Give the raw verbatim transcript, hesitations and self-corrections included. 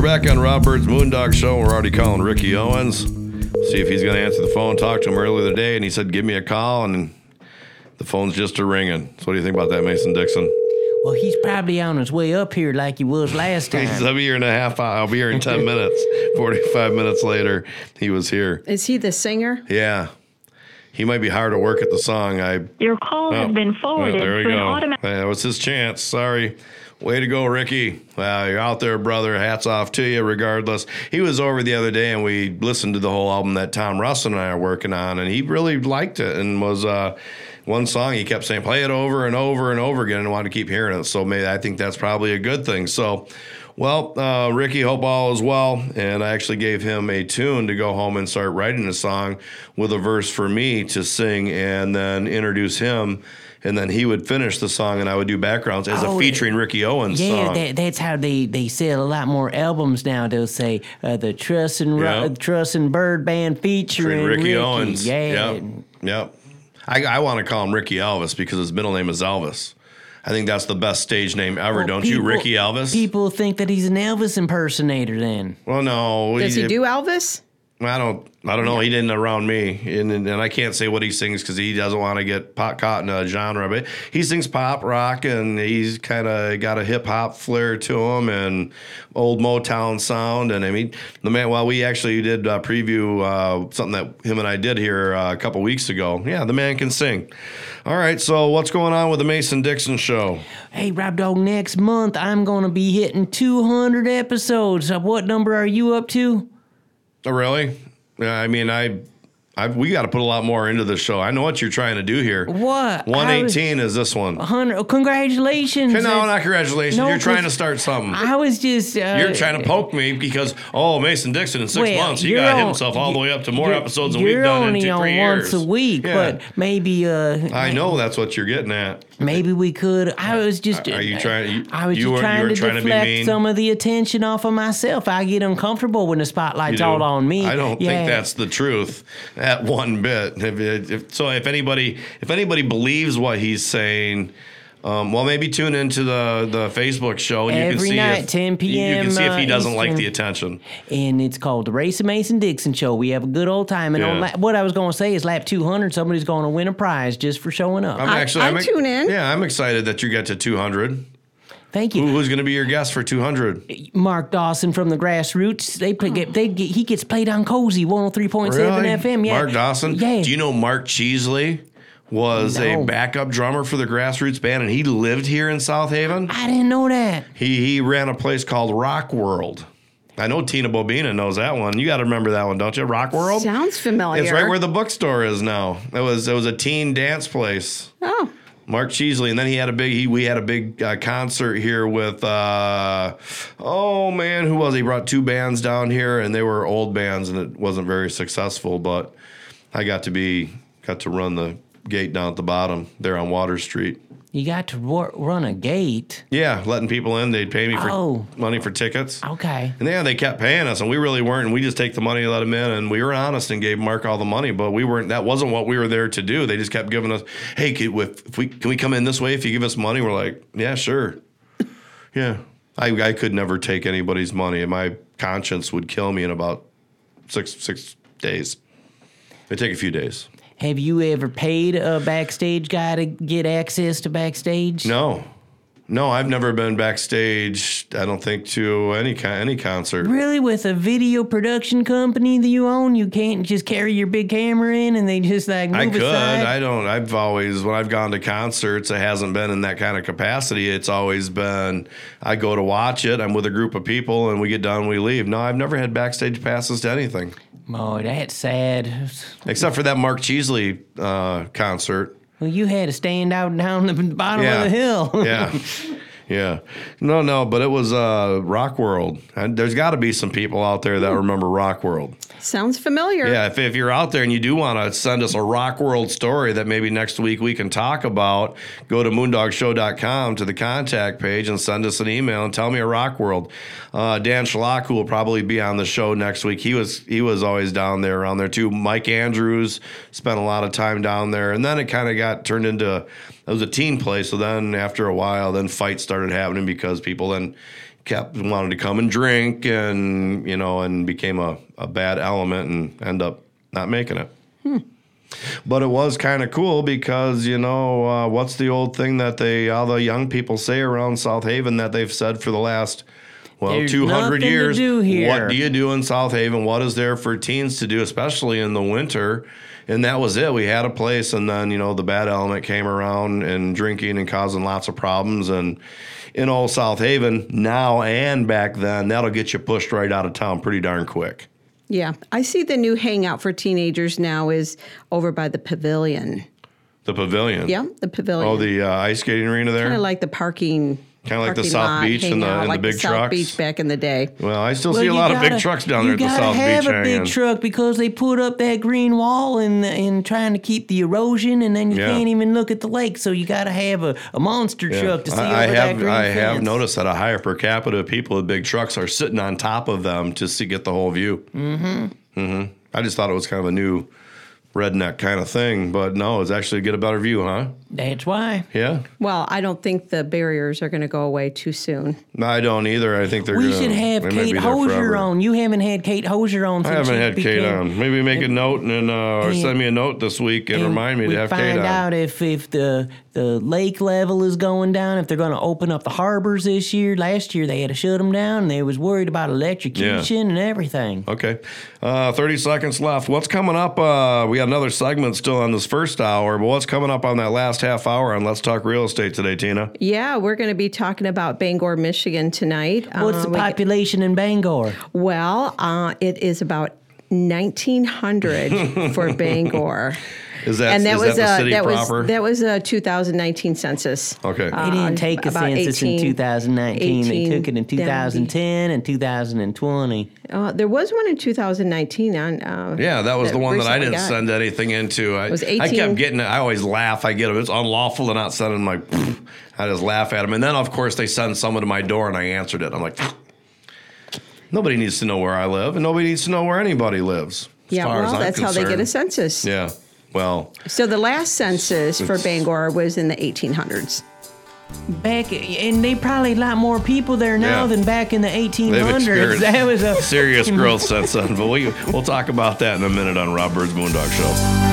back on Rob Bird's Moondog Show. We're already calling Ricky Owens. See if he's going to answer the phone. Talked to him earlier today, and he said, give me a call, and the phone's just a ringing. So what do you think about that, Mason Dixon? Well, he's probably on his way up here like he was last time. I'll be here in a half hour. I'll be here in ten minutes. forty-five minutes later, he was here. Is he the singer? Yeah. He might be hard at work at the song. I Your call oh, has been forwarded oh, there we to an go. automatic. That was his chance. Sorry. Way to go, Ricky. Wow, you're out there, brother. Hats off to you regardless. He was over the other day, and we listened to the whole album that Tom Russell and I are working on, and he really liked it and was uh, one song he kept saying, play it over and over and over again, and wanted to keep hearing it. So maybe I think that's probably a good thing. So, well, uh, Ricky, hope all is well. And I actually gave him a tune to go home and start writing a song with a verse for me to sing and then introduce him. And then he would finish the song, and I would do backgrounds as Oh, a featuring Ricky Owens Yeah, song. that, that's how they, they sell a lot more albums now. They'll say uh, the Truss and Ro- Yep. Truss and Bird Band featuring Ricky, Ricky. Owens. Yeah. Yep. Yep. I, I want to call him Ricky Elvis because his middle name is Elvis. I think that's the best stage name ever, Well, don't people- you, Ricky Elvis? People think that he's an Elvis impersonator then. Well, no. Does he do Elvis? I don't. I don't know. He didn't around me, and and, and I can't say what he sings because he doesn't want to get pot, caught in a genre. But he sings pop rock, and he's kind of got a hip hop flair to him, and old Motown sound. And I mean, the man. Well, we actually did uh, preview uh, something that him and I did here uh, a couple weeks ago. Yeah, the man can sing. All right. So what's going on with the Mason Dixon show? Hey, Rob Dog, next month I'm going to be hitting two hundred episodes. Uh, What number are you up to? Oh, really? Yeah, I mean, I, I we got to put a lot more into the show. I know what you're trying to do here. What? one eighteen is this one. one hundred. Oh, congratulations. No, That's- not congratulations. No, you're trying to cause start something. I was just. Uh, You're trying to poke me because, oh, Mason Dixon in six well, months, he you're got on- himself all the way up to more you're- episodes than you're we've done in only two, on three years. once a week, Yeah. but maybe. Uh, I know that's what you're getting at. Maybe we could. I was just. Are you trying- you- I was you just were- you trying were to trying to be deflect mean? some of the attention off of myself. I get uncomfortable when the You spotlight's do. all on me. I don't Yeah. think that's the truth at one bit. If, if, so if anybody if anybody believes what he's saying, um, well, maybe tune into the, the Facebook show and you Every can see night, if, ten p.m. You can see if he uh, doesn't like Eastern. the attention. And it's called the Race of Mason Dixon Show. We have a good old time. And Yeah. on la- what I was going to say is lap two hundred, somebody's going to win a prize just for showing up. I'm I- actually I'd I'm, tune in. Yeah, I'm excited that you get to two hundred. Thank you. Who, who's going to be your guest for two hundred? Mark Dawson from the Grassroots. They play, get, they get, he gets played on Cozy one oh three point seven Really? F M. Yeah. Mark Dawson? Yeah. Do you know Mark Cheesley was No. a backup drummer for the Grassroots band, and he lived here in South Haven? I didn't know that. He he ran a place called Rock World. I know Tina Bobina knows that one. You got to remember that one, don't you? Rock World? Sounds familiar. It's right where the bookstore is now. It was it was a teen dance place. Oh, Mark Cheesley, and then he had a big. He, we had a big uh, concert here with. Uh, oh man, who was he? He brought two bands down here, and they were old bands, and it wasn't very successful. But I got to be got to run the gate down at the bottom there on Water Street. You got to wor- run a gate. Yeah, letting people in. They'd pay me for Oh. money for tickets. Okay. And yeah, they kept paying us, and we really weren't. And we just take the money and let them in, and we were honest and gave Mark all the money. But we weren't. That wasn't what we were there to do. They just kept giving us, hey, can, if, if we can we come in this way if you give us money? We're like, yeah, sure. Yeah, I I could never take anybody's money, and my conscience would kill me in about six six days. It'd take a few days. Have you ever paid a backstage guy to get access to backstage? No, no, I've never been backstage. I don't think to any con- any concert. Really, with a video production company that you own, you can't just carry your big camera in and they just like move I could. aside? I don't. I've always, when I've gone to concerts, it hasn't been in that kind of capacity. It's always been, I go to watch it. I'm with a group of people, and we get done, we leave. No, I've never had backstage passes to anything, Oh, that's sad. except for that Mark Cheesley uh, concert. Well, you had to stand out down the bottom Yeah. of the hill. Yeah. Yeah. No, no, but it was uh, Rock World. And there's got to be some people out there that remember Rock World. sounds familiar. Yeah, if, if you're out there and you do want to send us a Rock World story that maybe next week we can talk about, go to moondog show dot com to the contact page and send us an email and tell me a Rock World. Uh, Dan Schlach, who will probably be on the show next week, he was he was always down there around there too. Mike Andrews spent a lot of time down there, and then it kind of got turned into, it was a teen place, so then after a while, then fights started started happening because people then kept wanted to come and drink and, you know, and became a, a bad element and end up not making it. Hmm. But it was kind of cool because, you know, uh, what's the old thing that they, all the young people say around South Haven that they've said for the last, well, There's two hundred nothing to years. do here. What do you do in South Haven? What is there for teens to do, especially in the winter? And that was it. We had a place, and then, you know, the bad element came around and drinking and causing lots of problems. And in old South Haven, now and back then, that'll get you pushed right out of town pretty darn quick. Yeah. I see the new hangout for teenagers now is over by the pavilion. The pavilion. Yeah, the pavilion. Oh, the uh, ice skating arena there? Kind of like the parking. Kind of like the parking South lot Beach and the, hangout, and like the big South trucks. Beach back in the day. Well, I still Well, see a you lot of big gotta- trucks down there at the You South gotta have Beach a big hanging. truck because they put up that green wall and and trying to keep the erosion, and then you Yeah. can't even look at the lake. So you got to have a, a monster Yeah. truck to see I, I over have that green I fence. have noticed that a higher per capita of people with big trucks are sitting on top of them to see get the whole view. Mm-hmm. Mm-hmm. I just thought it was kind of a new redneck kind of thing, but no, it's actually to get a better view, huh? That's why. Yeah. Well, I don't think the barriers are going to go away too soon. No, I don't either. I think they're We gonna, should have they might be Kate there Hosier forever. on. You haven't had Kate Hosier on I since haven't she had Kate became- on. Maybe make a note and uh, or and- send me a note this week and, remind me we to have find Kate on. out if if the the lake level is going down, if they're going to open up the harbors this year. Last year they had to shut them down, and they was worried about electrocution and everything. Okay. Uh, thirty seconds left. What's coming up? Uh, we got another segment still on this first hour, but what's coming up on that last half hour on Let's Talk Real Estate today, Tina? Yeah, we're going to be talking about Bangor, Michigan tonight. What's Uh, the we- population in Bangor? Well, uh, it is about nineteen hundred for Bangor. Is that, and that is was that the a city that proper? was that was a two thousand nineteen census. okay. They didn't take a about census in eighteen two thousand nineteen. They took it in eighteen two thousand ten and two thousand twenty. Uh, there was one in two thousand nineteen on. Uh, Yeah, that was the one that I recently didn't got. send anything into. I, was I eighteen kept getting it. I always laugh. I get it. It's unlawful to not send them. Like, I just laugh at them. And then, of course, they send someone to my door and I answered it. I'm like, nobody needs to know where I live and nobody needs to know where anybody lives. As Yeah, far well, as I'm that's how they get a concerned. census. Yeah. Well, So the last census for Bangor was in the eighteen hundreds. Back and they probably a lot more people there now Yeah. than back in the eighteen they've hundreds. experienced That was a serious growth since then. But we, we'll talk about that in a minute on Rob Bird's Moondog Show.